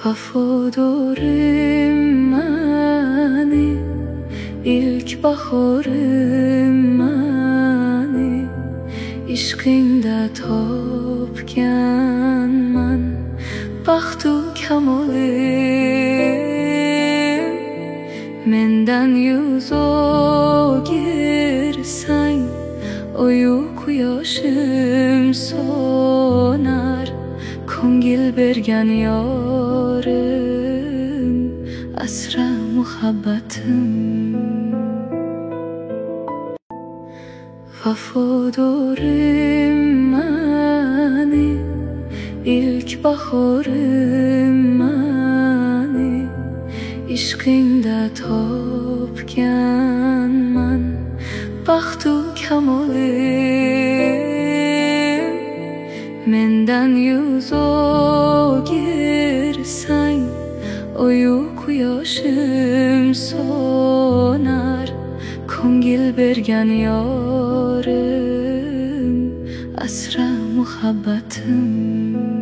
Vafodorim mani, ilk bahorim mani, ishqingda topganman baxtu kamolim. Mendan yuz o'girsang, oyu quyoshim so'nar. Ko'ngil bergan yorim, asra muhabbatim. Vafodorim mani, ilk bahorim mani, ishqingda topganman baxtu kamolim. Mendan yuz o'girsang, oyu quyoshim so'nar. Ko'ngil bergan yorim, asra muhabbatim.